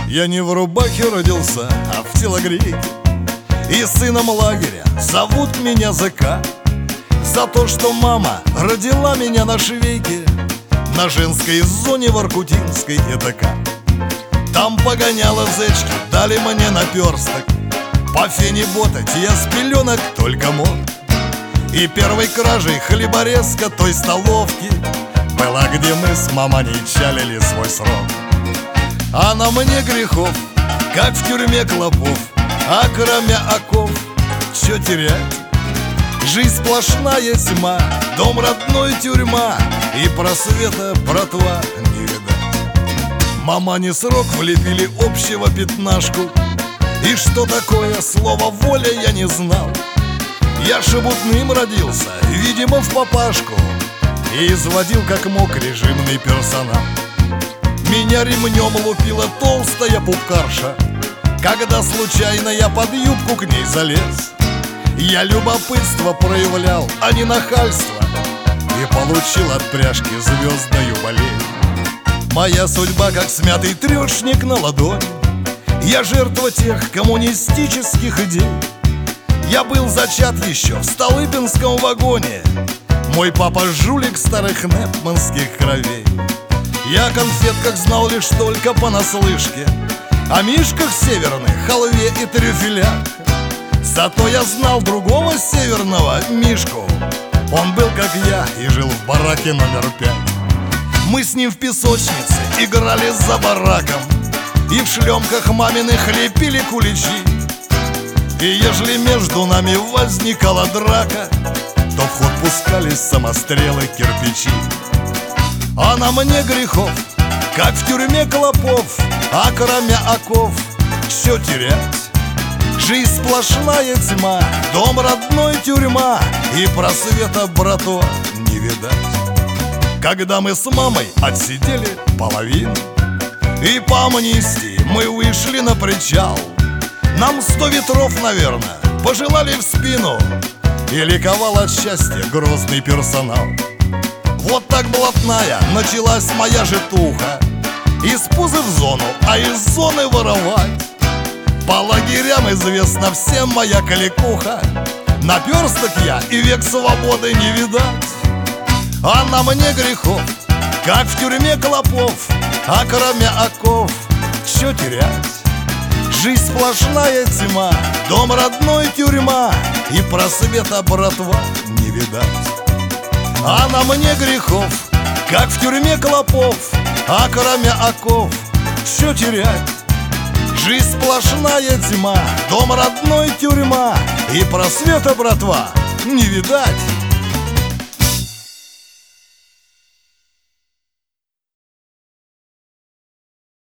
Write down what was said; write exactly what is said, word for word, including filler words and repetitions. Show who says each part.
Speaker 1: Я не в рубахе родился, а в телогрейке, и сыном лагеря зовут меня ЗК. За то, что мама родила меня на швейке на женской зоне воркутинской ЭТК. Там погоняла зечки, дали мне наперсток. По фене ботать я с пеленок только мог. И первой кражей хлеборезка той столовки была, где мы с мамой чалили свой срок. А на мне грехов, как в тюрьме клопов, а кроме оков, чё терять? Жизнь сплошная тьма, дом родной тюрьма, и просвета, братва, не видать. Мама не срок влепили общего пятнашку, и что такое слово воля я не знал. Я шебутным родился, видимо, в папашку, и изводил как мог режимный персонал. Меня ремнем лупила толстая пупкарша, когда случайно я под юбку к ней залез. Я любопытство проявлял, а не нахальство, и получил от пряжки звездную болезнь. Моя судьба как смятый трешник на ладони. Я жертва тех коммунистических идей. Я был зачат еще в Столыпинском вагоне. Мой папа жулик старых непманских кровей. Я о конфетках знал лишь только понаслышке, о мишках северных, халве и трюфелях. Зато я знал другого северного Мишку. Он был как я и жил в бараке номер пять. Мы с ним в песочнице играли за бараком, и в шлемках маминых лепили куличи. И ежели между нами возникала драка, то в ход пускались самострелы, кирпичи. А на мне грехов, как в тюрьме клопов, а кроме оков, все терять? Жизнь сплошная тьма, дом родной тюрьма, и просвета, братва, не видать. Когда мы с мамой отсидели половину, и по амнистии мы вышли на причал, нам сто ветров, наверное, пожелали в спину, и ликовал от счастья грозный персонал. Вот так блатная началась моя житуха. Из пузы в зону, а из зоны воровать. По лагерям известна всем моя кликуха. Наперсток я и век свободы не видать. А на мне грехов, как в тюрьме клопов, а кроме оков, чё терять? Жизнь сплошная тьма, дом родной тюрьма, и просвета, братва, не видать. А на мне грехов, как в тюрьме клопов, а кроме оков, чё терять? Жизнь сплошная тьма, дом родной тюрьма, и просвета, братва, не видать.